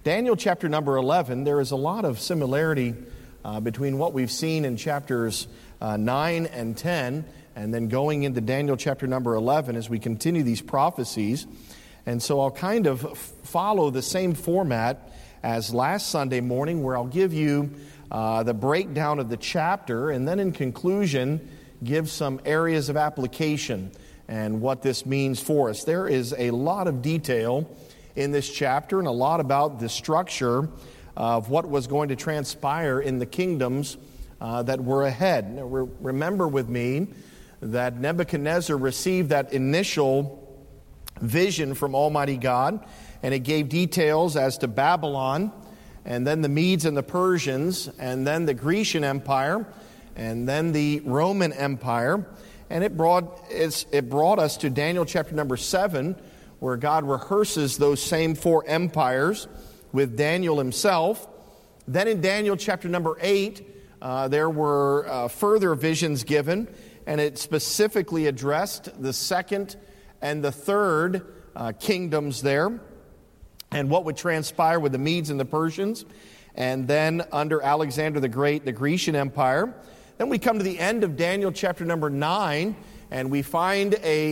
Daniel chapter number 11, there is a lot of similarity between what we've seen in chapters 9 and 10, and then going into Daniel chapter number 11 as we continue these prophecies. And so I'll kind of follow the same format as last Sunday morning, where I'll give you the breakdown of the chapter, and then in conclusion, give some areas of application and what this means for us. There is a lot of detail in this chapter and a lot about the structure of what was going to transpire in the kingdoms that were ahead. Now, remember with me that Nebuchadnezzar received that initial vision from Almighty God, and it gave details as to Babylon, and then the Medes and the Persians, and then the Grecian Empire, and then the Roman Empire. And it brought us to Daniel chapter number 7, where God rehearses those same four empires with Daniel himself. Then in Daniel chapter number 8, there were further visions given, and it specifically addressed the second and the third kingdoms there, and what would transpire with the Medes and the Persians, and then under Alexander the Great, the Grecian Empire. Then we come to the end of Daniel chapter number 9, and we find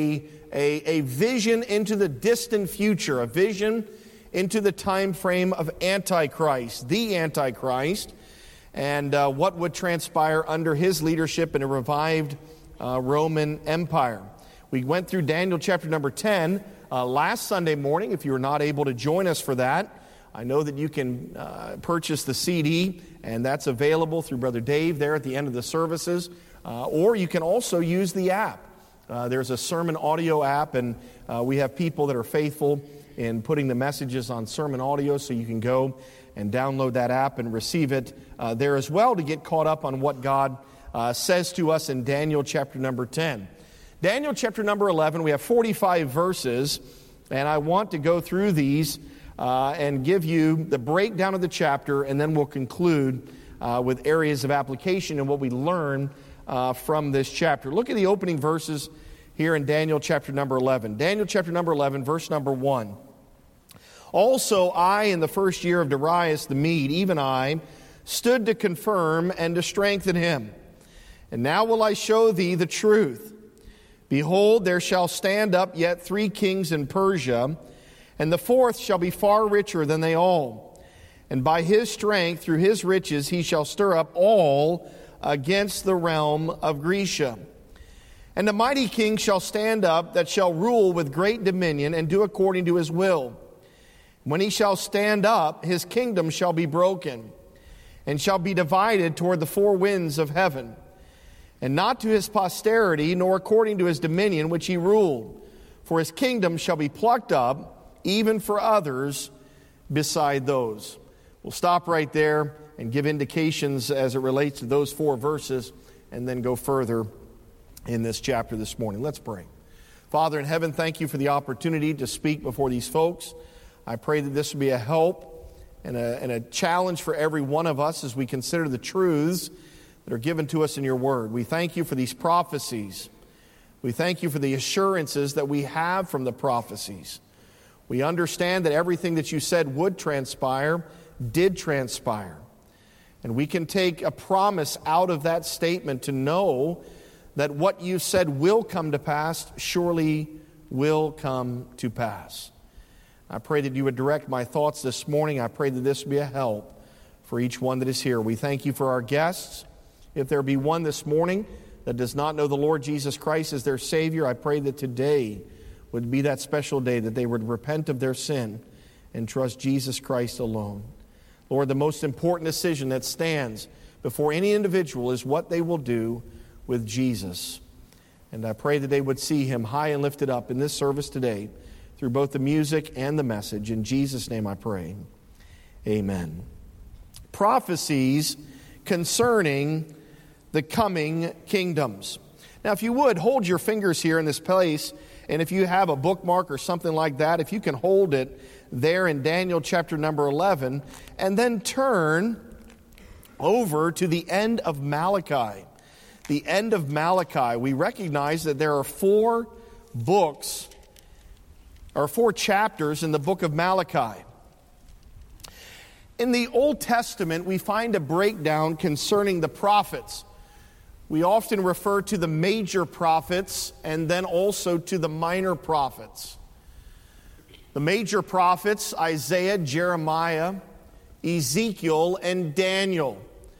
a vision into the distant future, a vision into the time frame of Antichrist, the Antichrist, and what would transpire under his leadership in a revived Roman Empire. We went through Daniel chapter number 10 last Sunday morning. If you were not able to join us for that, I know that you can purchase the CD, and that's available through Brother Dave there at the end of the services. Or you can also use the app. There's a sermon audio app, and we have people that are faithful in putting the messages on sermon audio, so you can go and download that app and receive it there as well to get caught up on what God says to us in Daniel chapter number 10. Daniel chapter number 11, we have 45 verses, and I want to go through these and give you the breakdown of the chapter, and then we'll conclude with areas of application and what we learn from this chapter. Look at the opening verses here in Daniel chapter number 11. Daniel chapter number 11, verse number 1. Also I, in the first year of Darius the Mede, even I, stood to confirm and to strengthen him. And now will I show thee the truth. Behold, there shall stand up yet 3 kings in Persia, and the fourth shall be far richer than they all. And by his strength, through his riches, he shall stir up all against the realm of Grecia. And a mighty king shall stand up, that shall rule with great dominion, and do according to his will. When he shall stand up, his kingdom shall be broken, and shall be divided toward the 4 winds of heaven. And not to his posterity, nor according to his dominion which he ruled. For his kingdom shall be plucked up, even for others beside those. We'll stop right there and give indications as it relates to those 4 verses, and then go further in this chapter this morning. Let's pray. Father in heaven, thank you for the opportunity to speak before these folks. I pray that this will be a help and a challenge for every one of us as we consider the truths that are given to us in your word. We thank you for these prophecies. We thank you for the assurances that we have from the prophecies. We understand that everything that you said would transpire, did transpire. And we can take a promise out of that statement to know that what you said will come to pass, surely will come to pass. I pray that you would direct my thoughts this morning. I pray that this will be a help for each one that is here. We thank you for our guests. If there be one this morning that does not know the Lord Jesus Christ as their Savior, I pray that today would be that special day that they would repent of their sin and trust Jesus Christ alone. Lord, the most important decision that stands before any individual is what they will do with Jesus. And I pray that they would see him high and lifted up in this service today through both the music and the message. In Jesus' name I pray. Amen. Prophecies concerning the coming kingdoms. Now, if you would, hold your fingers here in this place, and if you have a bookmark or something like that, if you can hold it there in Daniel chapter number 11, and then turn over to the end of Malachi. The end of Malachi. We recognize that there are 4 books, or 4 chapters in the book of Malachi. In the Old Testament, we find a breakdown concerning the prophets. We often refer to the major prophets and then also to the minor prophets. The major prophets, Isaiah, Jeremiah, Ezekiel, and Daniel.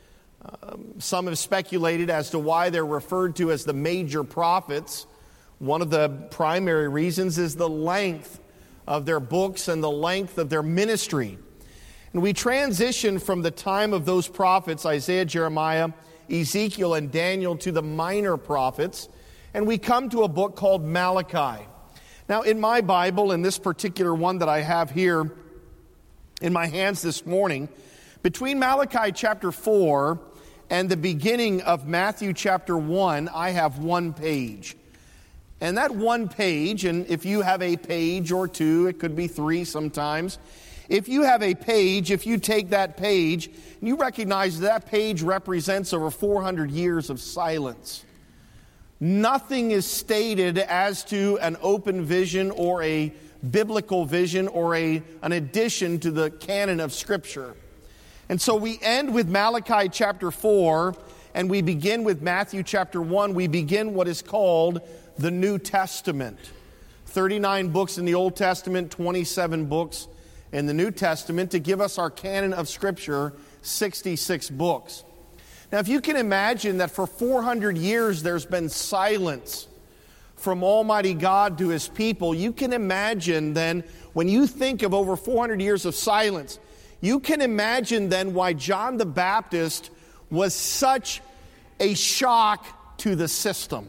Some have speculated as to why they're referred to as the major prophets. One of the primary reasons is the length of their books and the length of their ministry. And we transition from the time of those prophets, Isaiah, Jeremiah, Ezekiel, and Daniel, to the minor prophets, and we come to a book called Malachi. Now, in my Bible, in this particular one that I have here in my hands this morning, between Malachi chapter 4 and the beginning of Matthew chapter 1, I have one page. And that one page, and if you have a page or two, it could be three sometimes. If you have a page, if you take that page, you recognize that page represents over 400 years of silence. Nothing is stated as to an open vision or a biblical vision or an addition to the canon of Scripture. And so we end with Malachi chapter 4, and we begin with Matthew chapter 1. We begin what is called the New Testament. 39 books in the Old Testament, 27 books in the New Testament, to give us our canon of Scripture, 66 books. Now, if you can imagine that for 400 years there's been silence from Almighty God to His people, you can imagine then, when you think of over 400 years of silence, you can imagine then why John the Baptist was such a shock to the system.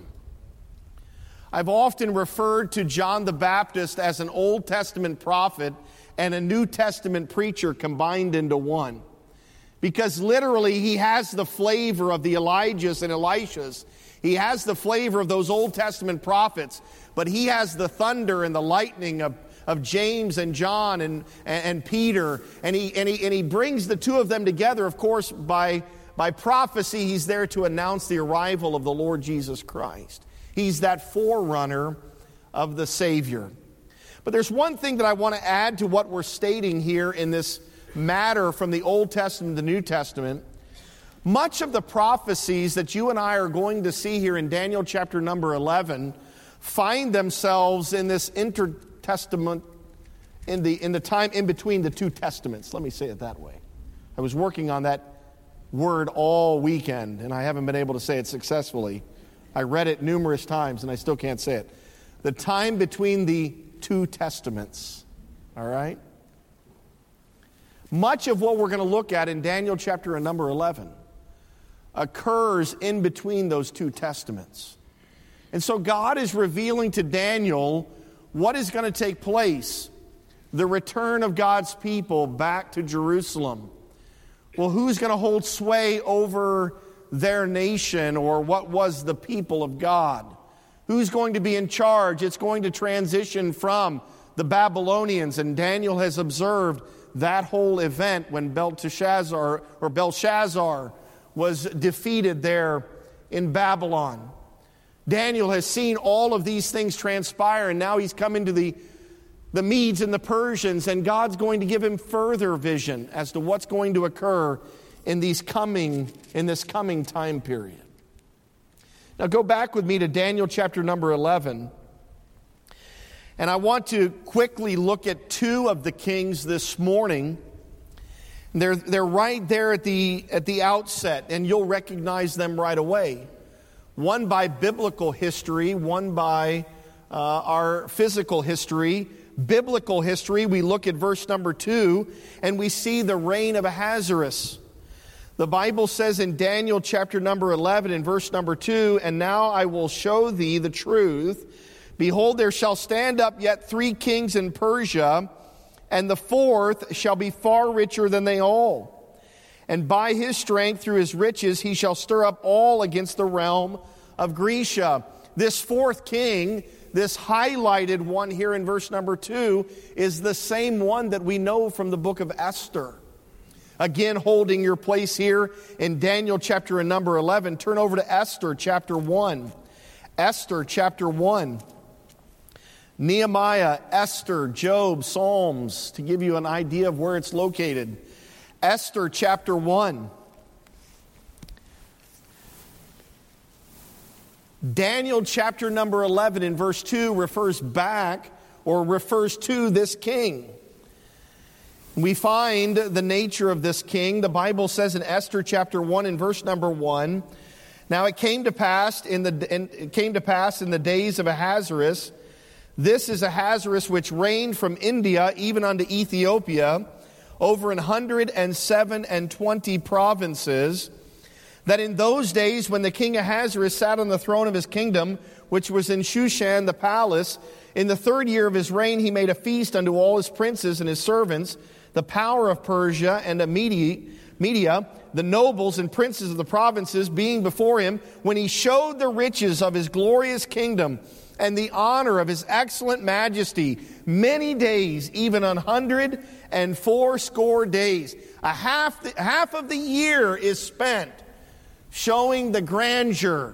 I've often referred to John the Baptist as an Old Testament prophet and a New Testament preacher combined into one. Because literally he has the flavor of the Elijahs and Elishas. He has the flavor of those Old Testament prophets, but he has the thunder and the lightning of James and John and Peter. And he brings the two of them together, of course, by prophecy. He's there to announce the arrival of the Lord Jesus Christ. He's that forerunner of the Savior. But there's one thing that I want to add to what we're stating here in this matter from the Old Testament to the New Testament. Much of the prophecies that you and I are going to see here in Daniel chapter number 11 find themselves in this intertestament, in the time in between the two testaments. Let me say it that way. I was working on that word all weekend, and I haven't been able to say it successfully. I read it numerous times, and I still can't say it. The time between the two testaments. All right? Much of what we're going to look at in Daniel chapter number 11 occurs in between those two testaments. And so God is revealing to Daniel what is going to take place. The return of God's people back to Jerusalem. Well, who's going to hold sway over their nation, or what was the people of God? Who's going to be in charge? It's going to transition from the Babylonians, and Daniel has observed that whole event when Belshazzar was defeated there in Babylon. Daniel has seen all of these things transpire, and now he's come into the Medes and the Persians, and God's going to give him further vision as to what's going to occur in this coming time period. Now go back with me to Daniel chapter number 11. And I want to quickly look at two of the kings this morning. They're right there at the outset, and you'll recognize them right away. One by biblical history, one by our physical history. Biblical history, we look at verse number 2, and we see the reign of Ahasuerus. The Bible says in Daniel chapter number 11 and verse number 2, "And now I will show thee the truth. Behold, there shall stand up yet 3 kings in Persia, and the 4th shall be far richer than they all. And by his strength, through his riches, he shall stir up all against the realm of Grecia." This 4th king, this highlighted one here in verse number 2, is the same one that we know from the book of Esther. Again, holding your place here in Daniel chapter number 11, turn over to Esther chapter 1. Esther chapter 1. Nehemiah, Esther, Job, Psalms, to give you an idea of where it's located. Esther chapter 1. Daniel chapter number 11 in verse 2 refers back or refers to this king. We find the nature of this king. The Bible says in Esther chapter 1 in verse number 1, "Now it came to pass in the days of Ahasuerus. This is Ahasuerus which reigned from India even unto Ethiopia, over 127 provinces, that in those days when the king Ahasuerus sat on the throne of his kingdom, which was in Shushan the palace, in the 3rd year of his reign he made a feast unto all his princes and his servants, the power of Persia and of Media, the nobles and princes of the provinces being before him, when he showed the riches of his glorious kingdom and the honor of his excellent majesty, many days, even 180 days." Half of the year is spent showing the grandeur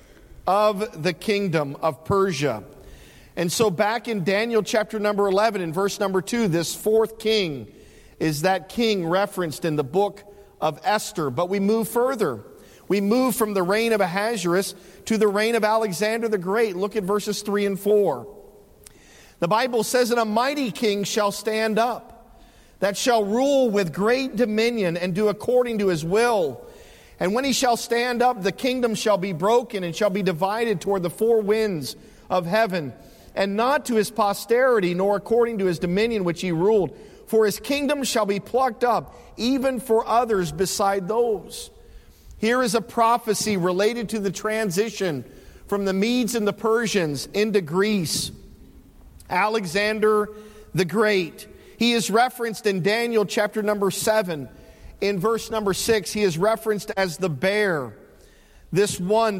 of the kingdom of Persia. And so back in Daniel chapter number 11, in verse number 2, this 4th king is that king referenced in the book of Esther. But we move further. We move from the reign of Ahasuerus to the reign of Alexander the Great. Look at verses 3 and 4. The Bible says, "And a mighty king shall stand up, that shall rule with great dominion and do according to his will. And when he shall stand up, the kingdom shall be broken and shall be divided toward the 4 winds of heaven, and not to his posterity, nor according to his dominion which he ruled. For his kingdom shall be plucked up, even for others beside those." Here is a prophecy related to the transition from the Medes and the Persians into Greece. Alexander the Great. He is referenced in Daniel chapter number 7. In verse number 6, he is referenced as the bear. As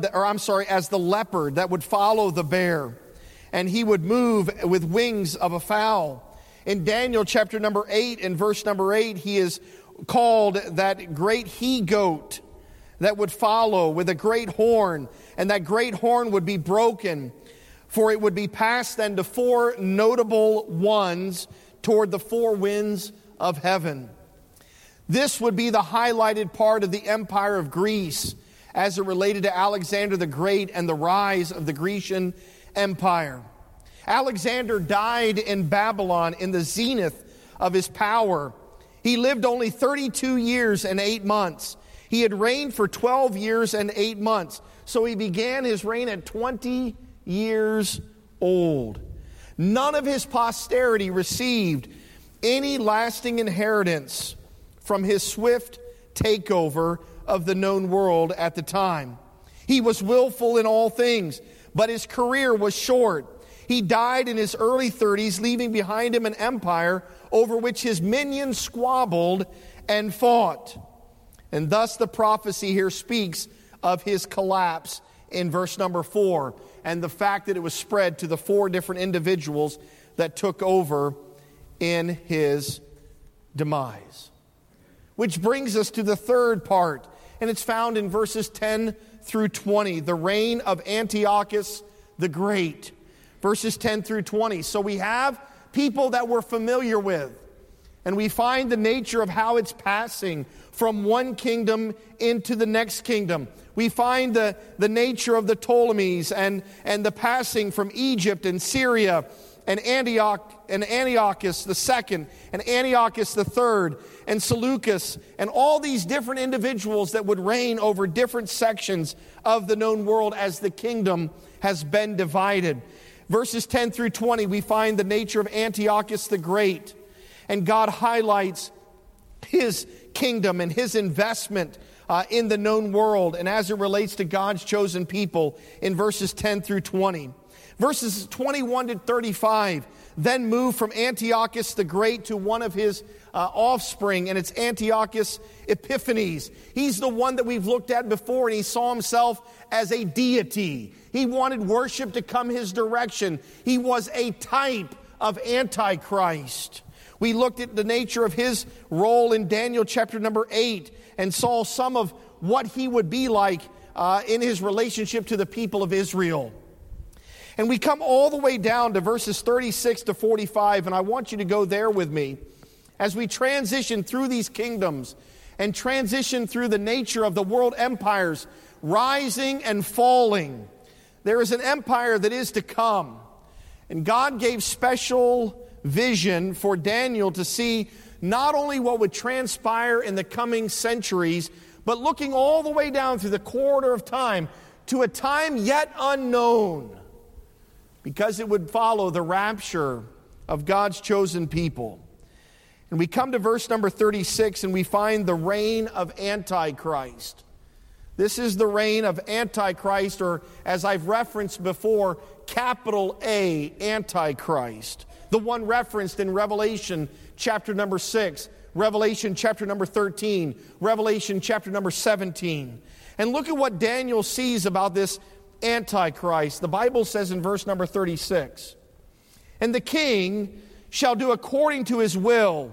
the leopard that would follow the bear. And he would move with wings of a fowl. In Daniel chapter number 8, in verse number 8, he is called that great he-goat that would follow with a great horn. And that great horn would be broken, for it would be passed then to 4 notable ones toward the 4 winds of heaven. This would be the highlighted part of the empire of Greece as it related to Alexander the Great and the rise of the Grecian Empire. Alexander died in Babylon in the zenith of his power. He lived only 32 years and 8 months. He had reigned for 12 years and 8 months. So he began his reign at 20 years old. None of his posterity received any lasting inheritance from his swift takeover of the known world at the time. He was willful in all things, but his career was short. He died in his early 30s, leaving behind him an empire over which his minions squabbled and fought. And thus the prophecy here speaks of his collapse in verse number 4, and the fact that it was spread to the 4 different individuals that took over in his demise. Which brings us to the third part, and it's found in verses 10 through 20, the reign of Antiochus the Great. Verses 10 through 20. So we have people that we're familiar with, and we find the nature of how it's passing from one kingdom into the next kingdom. We find the nature of the Ptolemies and the passing from Egypt and Syria and Antiochus the second and Antiochus the third and Seleucus and all these different individuals that would reign over different sections of the known world as the kingdom has been divided. Verses 10 through 20, we find the nature of Antiochus the Great. And God highlights his kingdom and his investment in the known world and as it relates to God's chosen people in verses 10 through 20. Verses 21 to 35 then move from Antiochus the Great to one of his offspring, and it's Antiochus Epiphanes. He's the one that we've looked at before, and he saw himself as a deity. He wanted worship to come his direction. He was a type of Antichrist. We looked at the nature of his role in Daniel chapter number 8 and saw some of what he would be like in his relationship to the people of Israel. And we come all the way down to verses 36 to 45, and I want you to go there with me as we transition through these kingdoms and transition through the nature of the world empires rising and falling, there is an empire that is to come. And God gave special vision for Daniel to see not only what would transpire in the coming centuries, but looking all the way down through the corridor of time to a time yet unknown, because it would follow the rapture of God's chosen people. And we come to verse number 36 and we find the reign of Antichrist. This is the reign of Antichrist, or as I've referenced before, capital A, Antichrist. The one referenced in Revelation chapter number 6, Revelation chapter number 13, Revelation chapter number 17. And look at what Daniel sees about this Antichrist. The Bible says in verse number 36, "And the king shall do according to his will,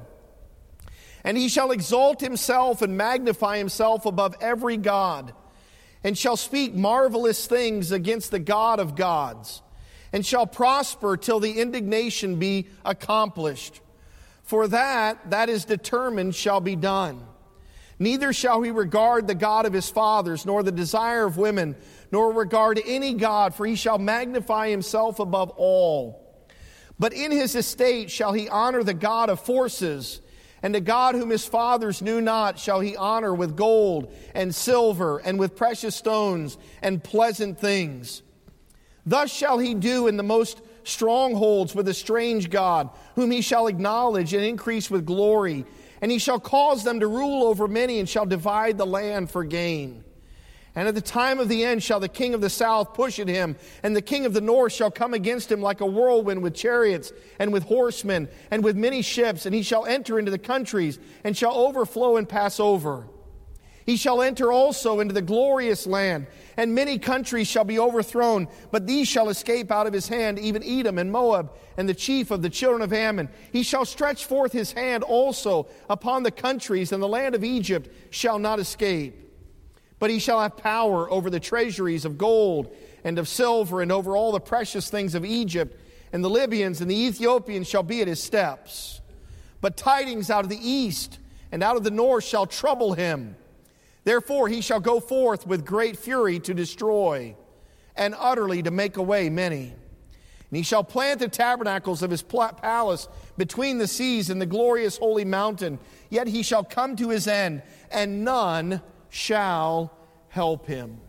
and he shall exalt himself and magnify himself above every god, and shall speak marvelous things against the God of gods, and shall prosper till the indignation be accomplished. For that is determined shall be done. Neither shall he regard the God of his fathers, nor the desire of women, nor regard any god, for he shall magnify himself above all. But in his estate shall he honor the God of forces, and the God whom his fathers knew not shall he honor with gold and silver and with precious stones and pleasant things. Thus shall he do in the most strongholds with a strange God, whom he shall acknowledge and increase with glory. And he shall cause them to rule over many, and shall divide the land for gain. And at the time of the end shall the king of the south push at him, and the king of the north shall come against him like a whirlwind with chariots and with horsemen and with many ships. And he shall enter into the countries and shall overflow and pass over. He shall enter also into the glorious land, and many countries shall be overthrown, but these shall escape out of his hand, even Edom and Moab and the chief of the children of Ammon. He shall stretch forth his hand also upon the countries, and the land of Egypt shall not escape. But he shall have power over the treasuries of gold and of silver, and over all the precious things of Egypt, and the Libyans and the Ethiopians shall be at his steps. But tidings out of the east and out of the north shall trouble him. Therefore he shall go forth with great fury to destroy, and utterly to make away many. And he shall plant the tabernacles of his palace between the seas and the glorious holy mountain. Yet he shall come to his end, and none shall help him."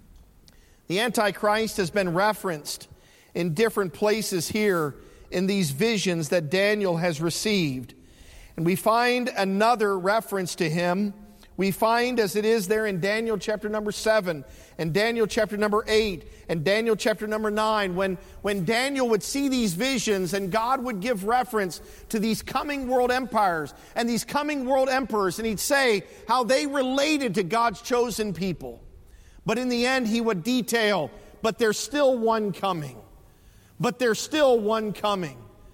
The Antichrist has been referenced in different places here in these visions that Daniel has received. And we find another reference to him. We find, as it is there in Daniel chapter number 7, and Daniel chapter number 8, and Daniel chapter number 9, when Daniel would see these visions and God would give reference to these coming world empires and these coming world emperors, and he'd say how they related to God's chosen people. But in the end, he would detail, but there's still one coming. But there's still one coming.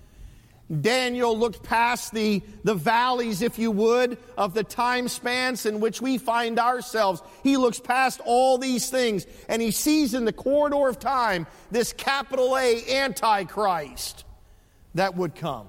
Daniel looked past the valleys, if you would, of the time spans in which we find ourselves. He looks past all these things, and he sees in the corridor of time this capital A Antichrist that would come.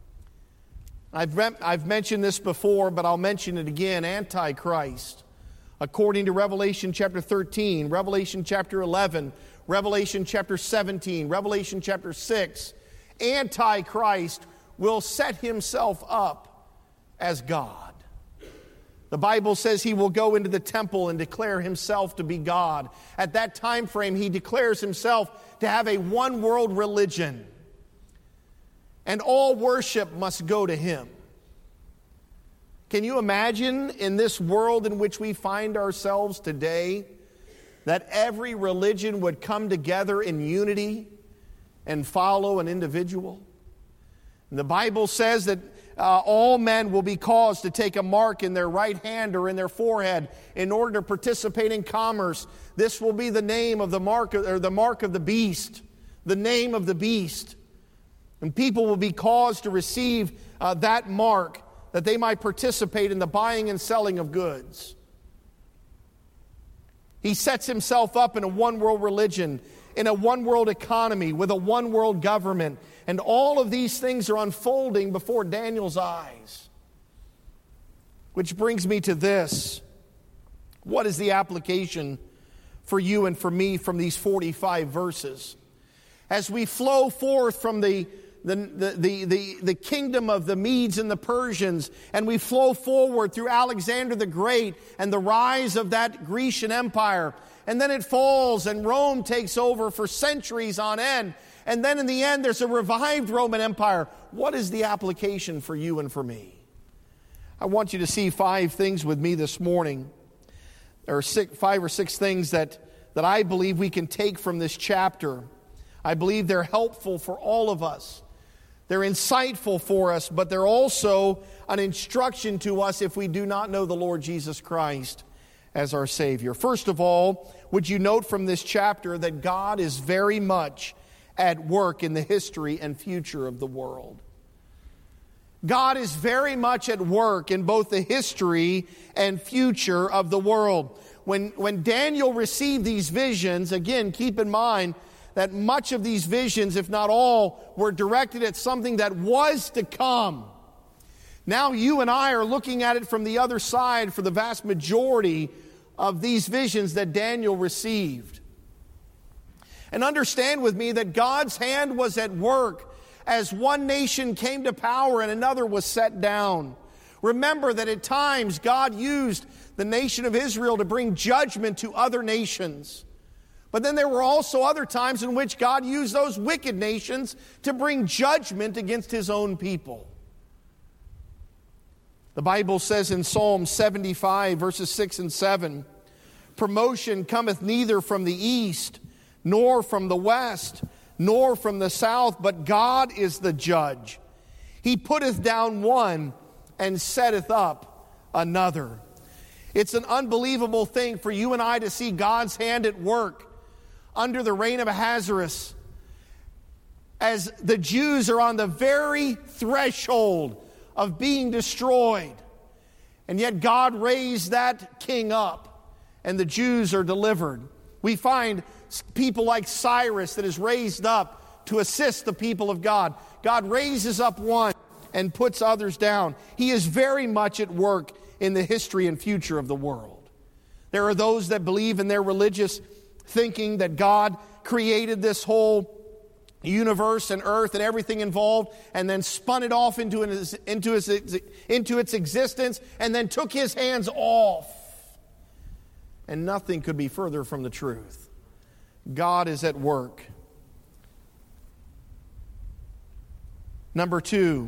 I've mentioned this before, but I'll mention it again. Antichrist, according to Revelation chapter 13, Revelation chapter 11, Revelation chapter 17, Revelation chapter 6, Antichrist will set himself up as God. The Bible says he will go into the temple and declare himself to be God. At that time frame, he declares himself to have a one world religion, and all worship must go to him. Can you imagine, in this world in which we find ourselves today, that every religion would come together in unity and follow an individual? And the Bible says that all men will be caused to take a mark in their right hand or in their forehead in order to participate in commerce. This will be the name of the mark, or the mark of the beast, the name of the beast. And people will be caused to receive that mark, that they might participate in the buying and selling of goods. He sets himself up in a one-world religion, in a one-world economy, with a one-world government. And all of these things are unfolding before Daniel's eyes. Which brings me to this. What is the application for you and for me from these 45 verses? As we flow forth from the kingdom of the Medes and the Persians, and we flow forward through Alexander the Great and the rise of that Grecian Empire, and then it falls and Rome takes over for centuries on end, and then in the end there's a revived Roman Empire. What is the application for you and for me? I want you to see 5 things with me this morning, or 5 or 6 things that I believe we can take from this chapter. I believe they're helpful for all of us. They're insightful for us, but they're also an instruction to us if we do not know the Lord Jesus Christ as our Savior. First of all, would you note from this chapter that God is very much at work in the history and future of the world. God is very much at work in both the history and future of the world. When Daniel received these visions, again, keep in mind that much of these visions, if not all, were directed at something that was to come. Now you and I are looking at it from the other side for the vast majority of these visions that Daniel received. And understand with me that God's hand was at work as one nation came to power and another was set down. Remember that at times God used the nation of Israel to bring judgment to other nations. But then there were also other times in which God used those wicked nations to bring judgment against His own people. The Bible says in Psalm 75, verses 6 and 7, "Promotion cometh neither from the east, nor from the west, nor from the south, but God is the judge. He putteth down one and setteth up another." It's an unbelievable thing for you and I to see God's hand at work under the reign of Ahasuerus, as the Jews are on the very threshold of being destroyed. And yet God raised that king up, and the Jews are delivered. We find people like Cyrus that is raised up to assist the people of God. God raises up one and puts others down. He is very much at work in the history and future of the world. There are those that believe in their religious thinking that God created this whole universe and earth and everything involved, and then spun it off into its existence, and then took His hands off. And nothing could be further from the truth. God is at work. Number 2,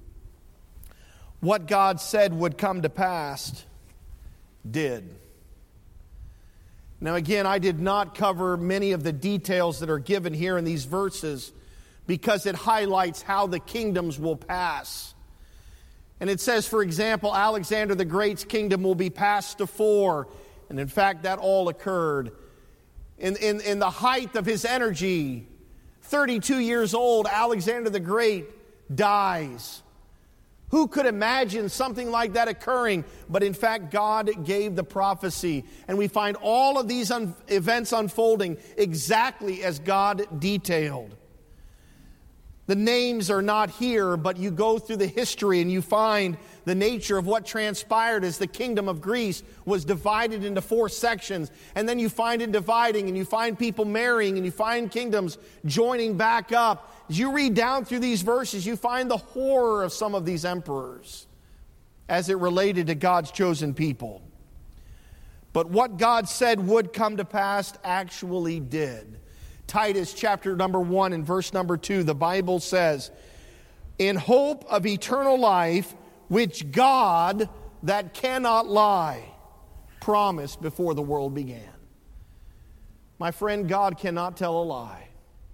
what God said would come to pass did. Now again, I did not cover many of the details that are given here in these verses because it highlights how the kingdoms will pass. And it says, for example, Alexander the Great's kingdom will be passed to 4. And in fact, that all occurred. In the height of his energy, 32 years old, Alexander the Great dies. Who could imagine something like that occurring? But in fact, God gave the prophecy. And we find all of these events unfolding exactly as God detailed. The names are not here, but you go through the history and you find the nature of what transpired as the kingdom of Greece was divided into 4 sections. And then you find it dividing, and you find people marrying, and you find kingdoms joining back up. As you read down through these verses, you find the horror of some of these emperors as it related to God's chosen people. But what God said would come to pass actually did. Titus chapter number 1 and verse number 2, the Bible says, "In hope of eternal life, which God, that cannot lie, promised before the world began." My friend, God cannot tell a lie.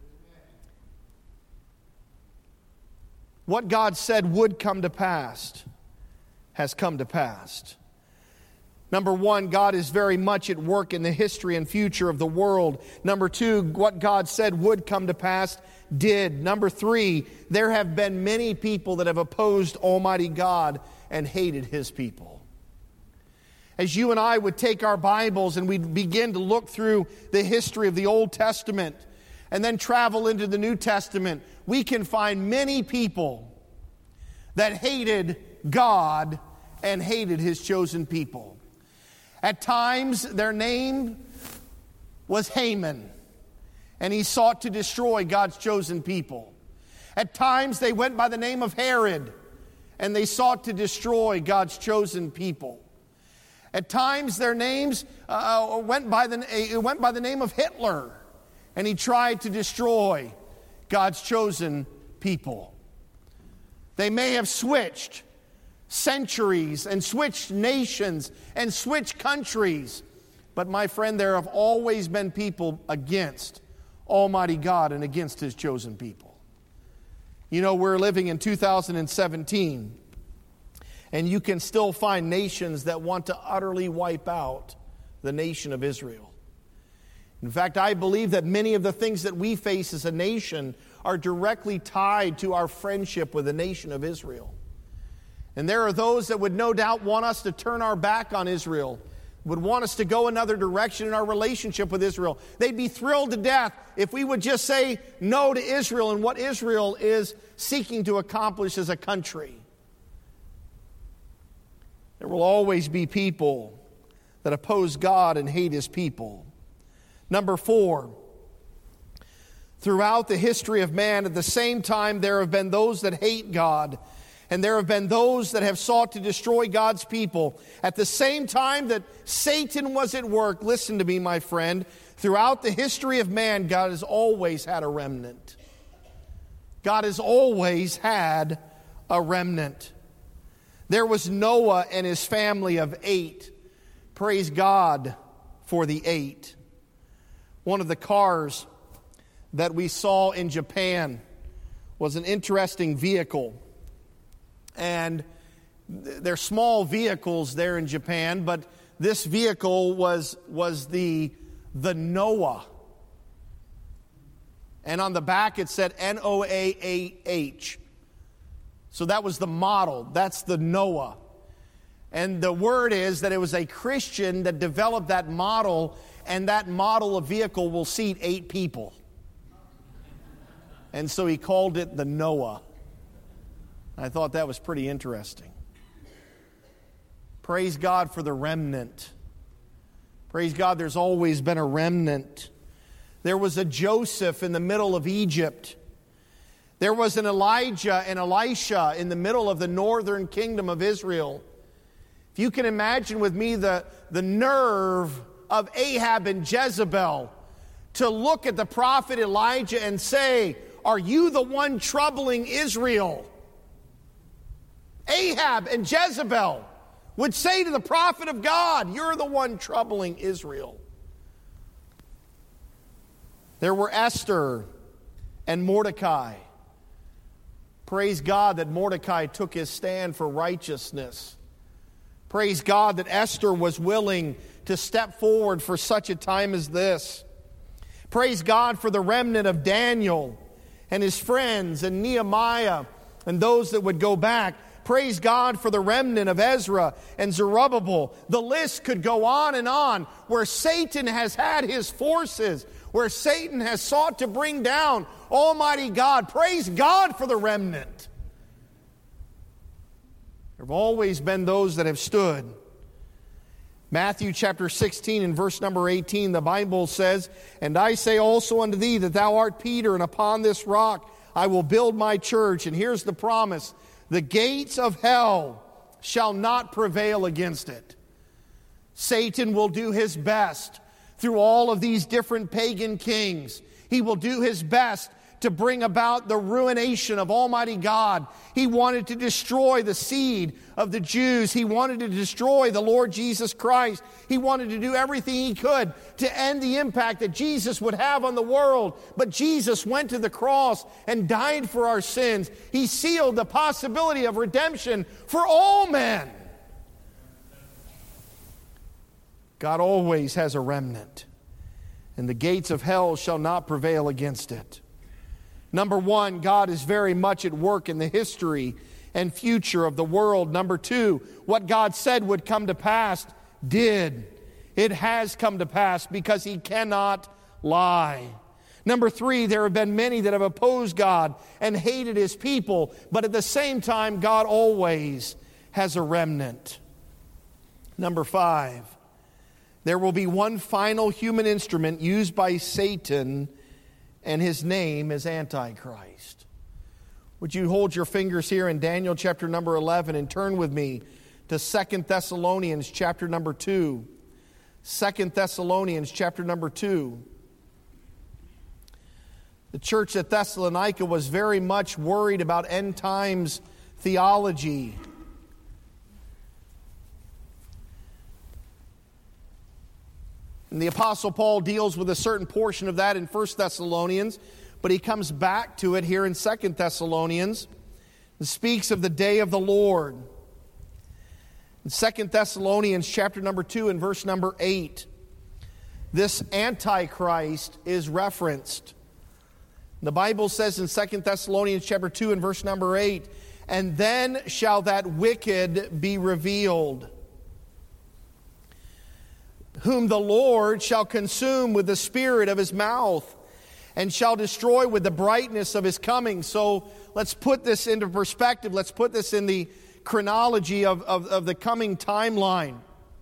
What God said would come to pass has come to pass. Number 1, God is very much at work in the history and future of the world. Number 2, what God said would come to pass did. Number 3, there have been many people that have opposed Almighty God and hated His people. As you and I would take our Bibles and we'd begin to look through the history of the Old Testament and then travel into the New Testament, we can find many people that hated God and hated his chosen people. At times, their name was Haman, and he sought to destroy God's chosen people. At times, they went by the name of Herod, and they sought to destroy God's chosen people. At times, their names went by the name of Hitler, and he tried to destroy God's chosen people. They may have switched centuries and switched nations and switched countries, but my friend, there have always been people against Almighty God and against his chosen people. You know, we're living in 2017, and you can still find nations that want to utterly wipe out the nation of Israel. In fact, I believe that many of the things that we face as a nation are directly tied to our friendship with the nation of Israel. And there are those that would no doubt want us to turn our back on Israel, would want us to go another direction in our relationship with Israel. They'd be thrilled to death if we would just say no to Israel and what Israel is seeking to accomplish as a country. There will always be people that oppose God and hate his people. Number 4, throughout the history of man, at the same time, there have been those that hate God, and there have been those that have sought to destroy God's people. At the same time that Satan was at work, listen to me, my friend, throughout the history of man, God has always had a remnant. God has always had a remnant. There was Noah and his family of 8. Praise God for the 8. One of the cars that we saw in Japan was an interesting vehicle. And they're small vehicles there in Japan, but this vehicle was the Noah. And on the back it said Noah. So that was the model. That's the Noah. And the word is that it was a Christian that developed that model, and that model of vehicle will seat 8 people. And so he called it the Noah. I thought that was pretty interesting. Praise God for the remnant. Praise God, there's always been a remnant. There was a Joseph in the middle of Egypt. There was an Elijah and Elisha in the middle of the northern kingdom of Israel. If you can imagine with me the nerve of Ahab and Jezebel to look at the prophet Elijah and say, "Are you the one troubling Israel?" Ahab and Jezebel would say to the prophet of God, "You're the one troubling Israel." There were Esther and Mordecai. Praise God that Mordecai took his stand for righteousness. Praise God that Esther was willing to step forward for such a time as this. Praise God for the remnant of Daniel and his friends and Nehemiah and those that would go back. Praise God for the remnant of Ezra and Zerubbabel. The list could go on, where Satan has had his forces, where Satan has sought to bring down Almighty God. Praise God for the remnant. There have always been those that have stood. Matthew chapter 16 and verse number 18, the Bible says, "And I say also unto thee that thou art Peter, and upon this rock I will build my church." And here's the promise: the gates of hell shall not prevail against it. Satan will do his best through all of these different pagan kings. He will do his best to bring about the ruination of Almighty God. He wanted to destroy the seed of the Jews. He wanted to destroy the Lord Jesus Christ. He wanted to do everything he could to end the impact that Jesus would have on the world. But Jesus went to the cross and died for our sins. He sealed the possibility of redemption for all men. God always has a remnant, and the gates of hell shall not prevail against it. Number 1, God is very much at work in the history and future of the world. Number 2, what God said would come to pass did. It has come to pass because he cannot lie. Number 3, there have been many that have opposed God and hated his people, but at the same time, God always has a remnant. Number 5, there will be one final human instrument used by Satan, and his name is Antichrist. Would you hold your fingers here in Daniel chapter number 11 and turn with me to 2 Thessalonians chapter number 2. 2 Thessalonians chapter number 2. The church at Thessalonica was very much worried about end times theology. And the Apostle Paul deals with a certain portion of that in 1 Thessalonians, but he comes back to it here in 2 Thessalonians and speaks of the day of the Lord. In 2 Thessalonians chapter number 2 and verse number 8, this Antichrist is referenced. The Bible says in 2 Thessalonians chapter 2 and verse number 8, "And then shall that wicked be revealed, whom the Lord shall consume with the spirit of his mouth, and shall destroy with the brightness of his coming." So let's put this into perspective. Let's put this in the chronology of the coming timeline.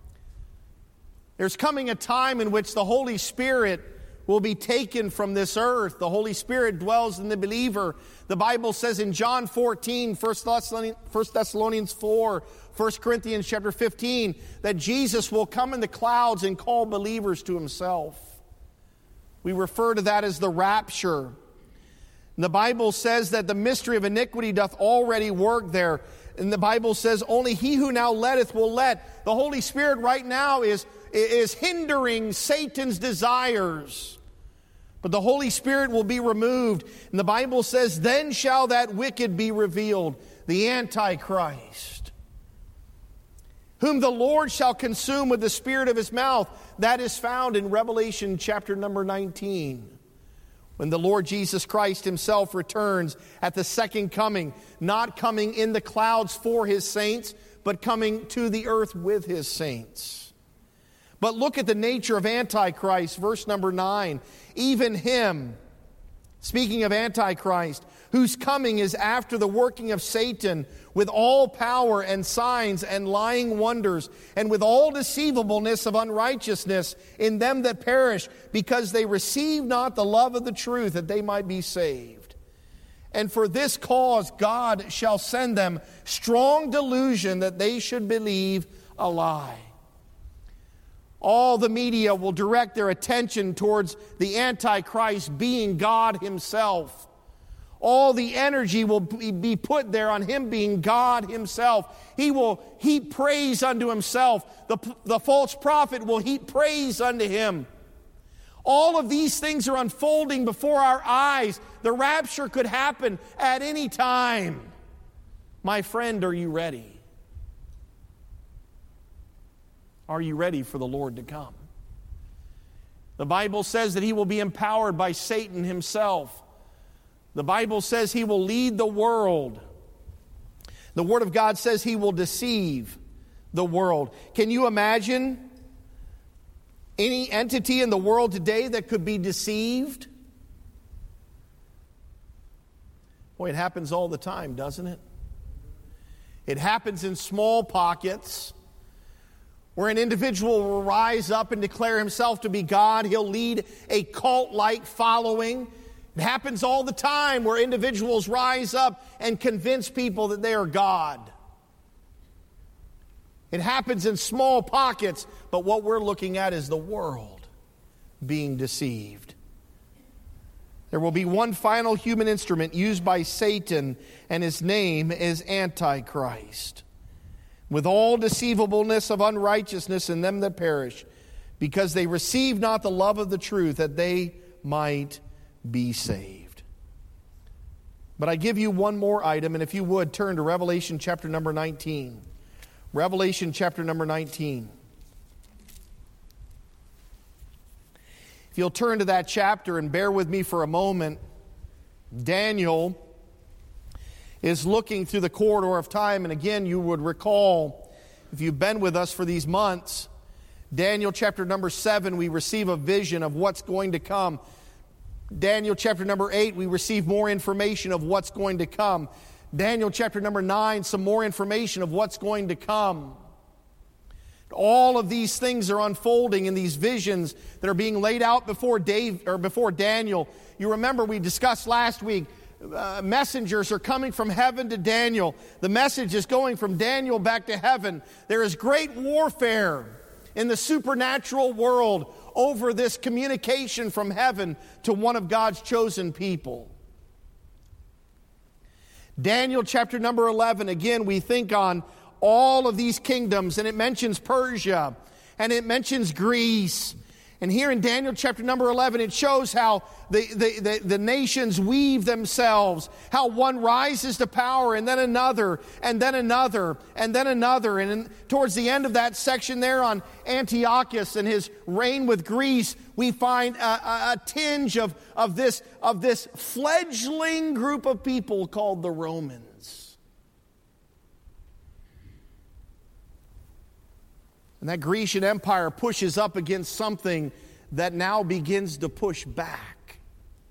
There's coming a time in which the Holy Spirit will be taken from this earth. The Holy Spirit dwells in the believer. The Bible says in John 14, 1 Thessalonians 4, 1 Corinthians chapter 15, that Jesus will come in the clouds and call believers to himself. We refer to that as the rapture. And the Bible says that the mystery of iniquity doth already work there. And the Bible says, only he who now letteth will let. The Holy Spirit right now is hindering Satan's desires. But the Holy Spirit will be removed. And the Bible says, then shall that wicked be revealed, the Antichrist, whom the Lord shall consume with the spirit of his mouth. That is found in Revelation chapter number 19. When the Lord Jesus Christ himself returns at the second coming, not coming in the clouds for his saints, but coming to the earth with his saints. But look at the nature of Antichrist, verse number 9. Even him, speaking of Antichrist, whose coming is after the working of Satan, with all power and signs and lying wonders, and with all deceivableness of unrighteousness in them that perish, because they receive not the love of the truth, that they might be saved. And for this cause God shall send them strong delusion, that they should believe a lie. All the media will direct their attention towards the Antichrist being God himself. All the energy will be put there on him being God himself. He will heap praise unto himself. The false prophet will heap praise unto him. All of these things are unfolding before our eyes. The rapture could happen at any time. My friend, are you ready? Are you ready for the Lord to come? The Bible says that he will be empowered by Satan himself. The Bible says he will lead the world. The Word of God says he will deceive the world. Can you imagine any entity in the world today that could be deceived? Boy, it happens all the time, doesn't it? It happens in small pockets, where an individual will rise up and declare himself to be God. He'll lead a cult-like following. It happens all the time where individuals rise up and convince people that they are God. It happens in small pockets, but what we're looking at is the world being deceived. There will be one final human instrument used by Satan, and his name is Antichrist, with all deceivableness of unrighteousness in them that perish, because they receive not the love of the truth, that they might be saved. But I give you one more item, and if you would, turn to Revelation chapter number 19. Revelation chapter number 19. If you'll turn to that chapter and bear with me for a moment, Daniel is looking through the corridor of time. And again, you would recall, if you've been with us for these months, Daniel chapter number 7, we receive a vision of what's going to come. Daniel chapter number 8, we receive more information of what's going to come. Daniel chapter number 9, some more information of what's going to come. All of these things are unfolding in these visions that are being laid out before Daniel. You remember we discussed last week, messengers are coming from heaven to Daniel. The message is going from Daniel back to heaven. There is great warfare in the supernatural world over this communication from heaven to one of God's chosen people. Daniel chapter number 11, again, we think on all of these kingdoms, and it mentions Persia, and it mentions Greece. And here in Daniel chapter number 11, it shows how the nations weave themselves, how one rises to power, and then another, and then another, and then another. And towards the end of that section there on Antiochus and his reign with Greece, we find a tinge of this fledgling group of people called the Romans. And that Grecian Empire pushes up against something that now begins to push back.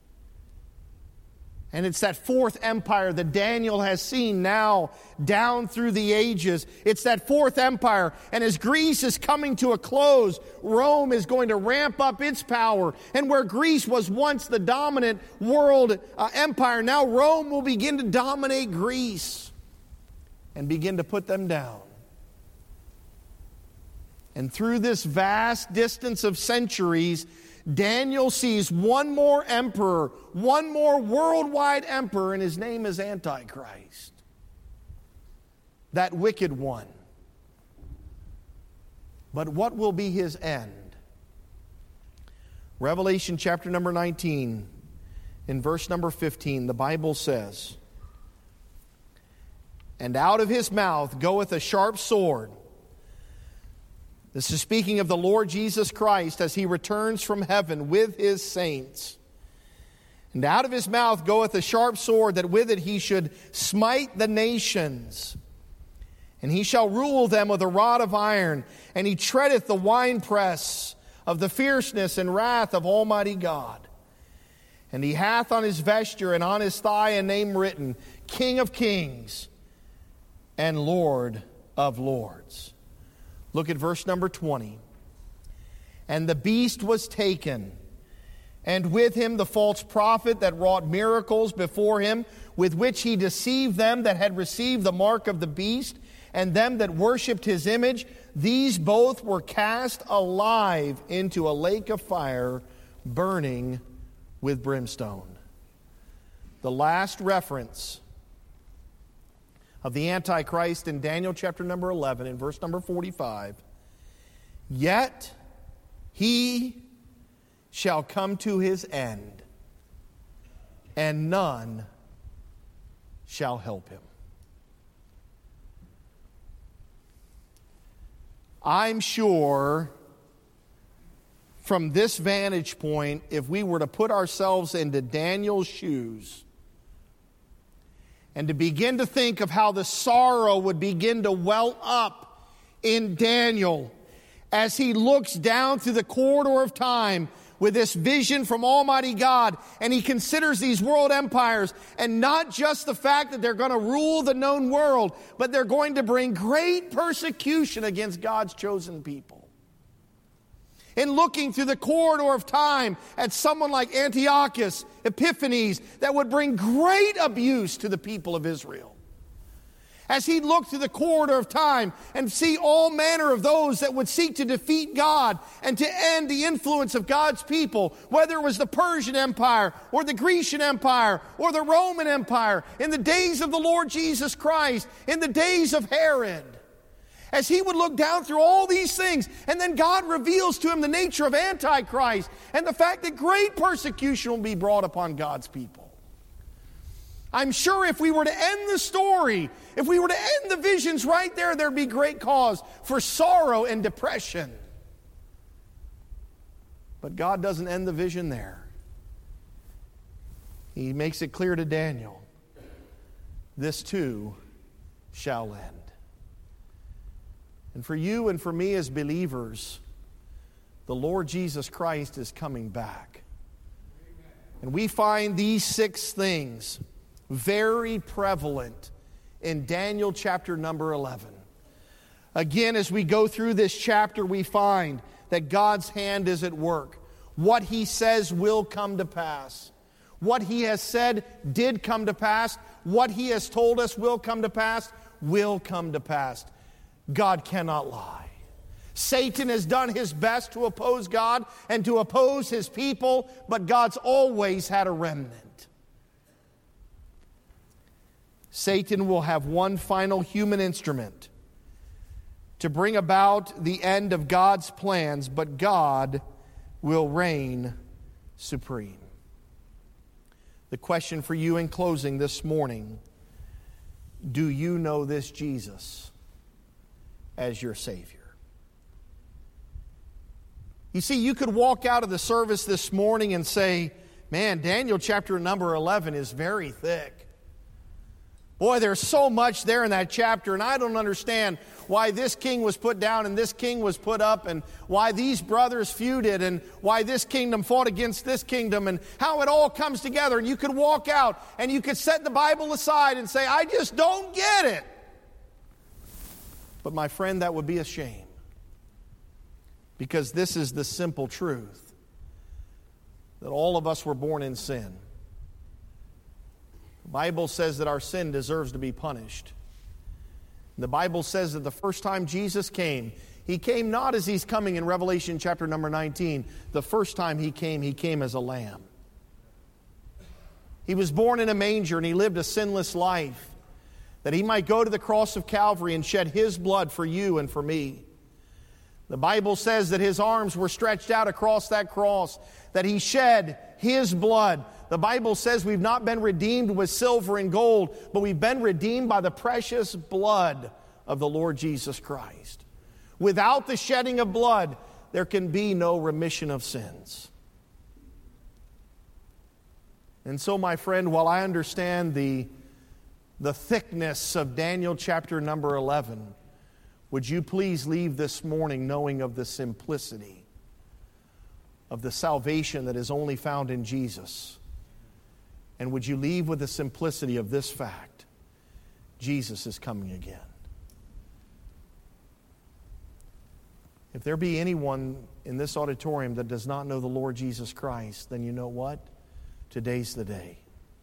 And it's that fourth empire that Daniel has seen now down through the ages. It's that fourth empire. And as Greece is coming to a close, Rome is going to ramp up its power. And where Greece was once the dominant world empire, now Rome will begin to dominate Greece and begin to put them down. And through this vast distance of centuries, Daniel sees one more emperor, one more worldwide emperor, and his name is Antichrist. That wicked one. But what will be his end? Revelation chapter number 19, in verse number 15, the Bible says, "And out of his mouth goeth a sharp sword." This is speaking of the Lord Jesus Christ as he returns from heaven with his saints. "And out of his mouth goeth a sharp sword, that with it he should smite the nations. And he shall rule them with a rod of iron, and he treadeth the winepress of the fierceness and wrath of Almighty God. And he hath on his vesture and on his thigh a name written, King of Kings and Lord of Lords." Look at verse number 20. "And the beast was taken, and with him the false prophet that wrought miracles before him, with which he deceived them that had received the mark of the beast, and them that worshipped his image. These both were cast alive into a lake of fire, burning with brimstone." The last reference of the Antichrist in Daniel chapter number 11, in verse number 45. "Yet he shall come to his end, and none shall help him." I'm sure from this vantage point, if we were to put ourselves into Daniel's shoes, and to begin to think of how the sorrow would begin to well up in Daniel as he looks down through the corridor of time with this vision from Almighty God, and he considers these world empires, and not just the fact that they're going to rule the known world, but they're going to bring great persecution against God's chosen people. In looking through the corridor of time at someone like Antiochus Epiphanes that would bring great abuse to the people of Israel. As he looked through the corridor of time and see all manner of those that would seek to defeat God and to end the influence of God's people, whether it was the Persian Empire or the Grecian Empire or the Roman Empire, in the days of the Lord Jesus Christ, in the days of Herod. As he would look down through all these things, and then God reveals to him the nature of Antichrist and the fact that great persecution will be brought upon God's people. I'm sure if we were to end the story, if we were to end the visions right there, there'd be great cause for sorrow and depression. But God doesn't end the vision there. He makes it clear to Daniel, this too shall end. And for you and for me as believers, the Lord Jesus Christ is coming back. And we find these 6 things very prevalent in Daniel chapter number 11. Again, as we go through this chapter, we find that God's hand is at work. What He says will come to pass. What He has said did come to pass. What He has told us will come to pass, will come to pass. God cannot lie. Satan has done his best to oppose God and to oppose His people, but God's always had a remnant. Satan will have one final human instrument to bring about the end of God's plans, but God will reign supreme. The question for you in closing this morning: do you know this Jesus as your Savior? You see, you could walk out of the service this morning and say, man, Daniel chapter number 11 is very thick. Boy, there's so much there in that chapter, and I don't understand why this king was put down and this king was put up, and why these brothers feuded, and why this kingdom fought against this kingdom, and how it all comes together. And you could walk out and you could set the Bible aside and say, I just don't get it. But my friend, that would be a shame. Because this is the simple truth, that all of us were born in sin. The Bible says that our sin deserves to be punished. The Bible says that the first time Jesus came, He came not as He's coming in Revelation chapter number 19. The first time He came as a lamb. He was born in a manger and He lived a sinless life, that He might go to the cross of Calvary and shed His blood for you and for me. The Bible says that His arms were stretched out across that cross, that He shed His blood. The Bible says we've not been redeemed with silver and gold, but we've been redeemed by the precious blood of the Lord Jesus Christ. Without the shedding of blood, there can be no remission of sins. And so, my friend, while I understand the thickness of Daniel chapter number 11, would you please leave this morning knowing of the simplicity of the salvation that is only found in Jesus? And would you leave with the simplicity of this fact: Jesus is coming again. If there be anyone in this auditorium that does not know the Lord Jesus Christ, then you know what? Today's the day.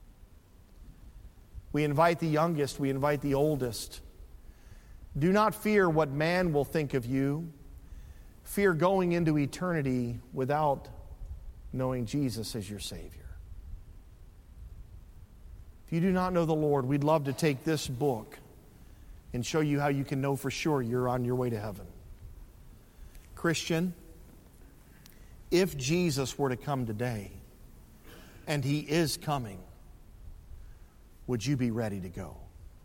We invite the youngest, we invite the oldest. Do not fear what man will think of you. Fear going into eternity without knowing Jesus as your Savior. If you do not know the Lord, we'd love to take this book and show you how you can know for sure you're on your way to heaven. Christian, if Jesus were to come today, and He is coming, would you be ready to go?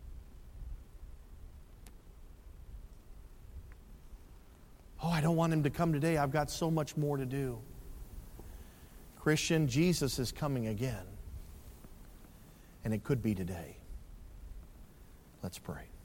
Oh, I don't want Him to come today. I've got so much more to do. Christian, Jesus is coming again. And it could be today. Let's pray.